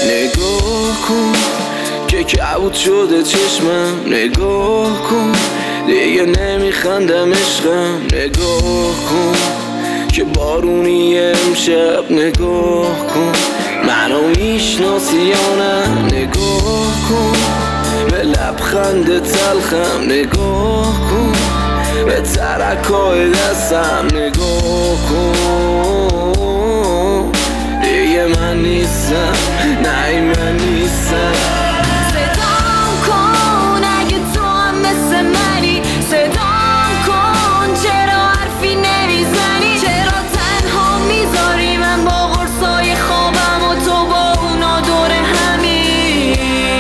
نگاه کن که کبود شده چشمم، نگاه کن دیگه نمیخندم عشقم، نگاه کن که بارونی امشب، نگاه کن منو میشناسی یا نه، نگاه کن به لبخند تلخم، نگاه کن به ترکای دستم، نگاه کن دیگه من نیستم، نه این من نیستم. صدام کن اگه تو هم مثل منی، صدام کن چرا حرفی نمیزنی، چرا تنها میذاری من با قرصای خوابم و تو با اونا دور همی.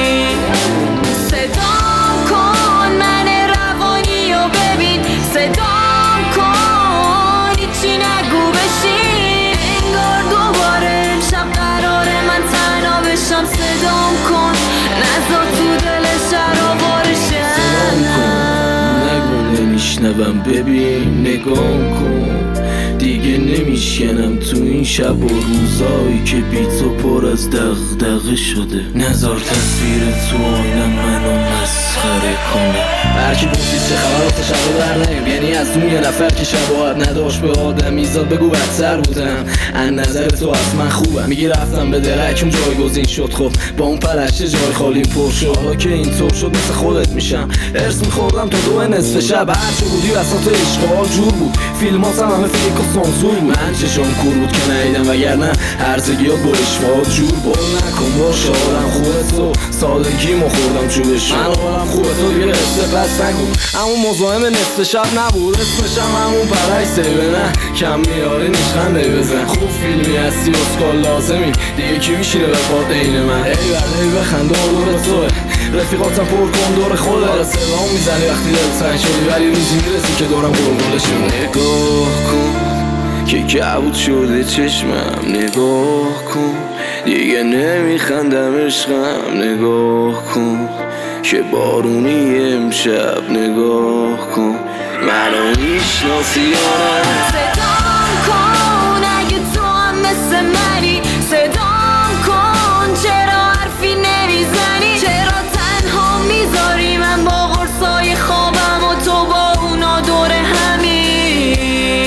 صدام کن من روانی و ببین، صدام کن هیچی نگو بشین، انگار دوباره امشب قراره من تنها بشم. صدام کن نزا تو دل شرابارشم، نگو نمیشنوم، ببین نگاه کن دیگه نمیشکنم تو این شب و روزایی که بی تو پر از دغدغه شده. نذار تصویر تو آینم منو مسخره کنه. هرکی پرسید چه خبر آخه شب در نیم، یعنی از اون یه نفر که شباهت نداشت به آدمی زاد بگو بدتر بودم. از نظر تو از من خوبم، میگی رفتم به درکم جایگزین شد، خب با اون پرشته جای خالیم پر شد. حالا که اینطور شد مثل خودت میشم، ارس میخوردم تا 2 نصف شب، هرچه بودی وسط عشقا جور بود، فیلماتم همه فیک و سانسور بود. من چشم کور بود که ندیدم، وگرنه هرزگیات با اشتباهات جور بود. نکن باشه آدم خوبه تو، سادگیمو خوردم چوبش، من آدم خوبه تو دیگه قصه پس نگو. همون مزاحم نصف شب نبود، اسمشم همون پرشته به نه کم میاره نیشخنده بزن. خوب فیلمی هستی اسکال لازمی، دیگه کی میشینه به پاد عین من. ای بله بخند دور توه، رفیقاتم پر کن دور خوده، سلام میزنی وقتی دل تنگ شدی، ولی روزی میرسی که دورم گلگلشون. نگاه کن که کبود شده چشمم، نگاه کن دیگه نمیخندم عشقم، نگاه کن که بارونی امشب، نگاه کن منو میشناسی یا نه. صدام کن اگه تو هم مثل منی، صدام کن چرا حرفی نمیزنی، چرا تنها میذاری من با قرصای خوابم و تو با اونا دور همی.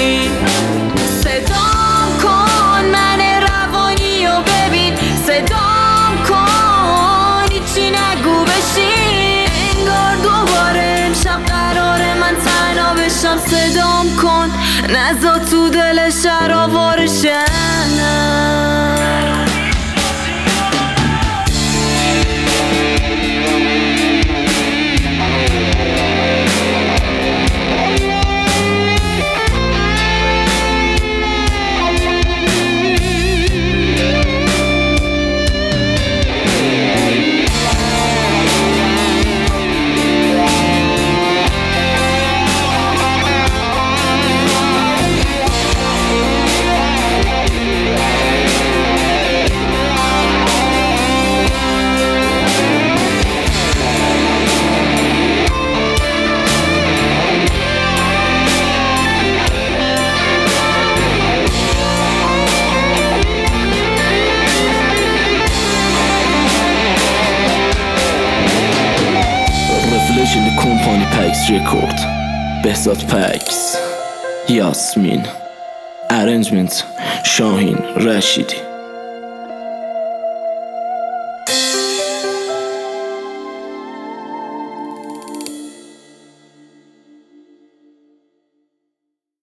صدام کن من روانی و ببین، صدام کن هیچی نگو بشین، انگار دوباره امشب قراره من تنها بشم. صدام کن نزا تو دل شرابارشم. Revelation Company Pax Record, بهزاد پکس، یاسمین، ارنجمنت شاهین رشیدی.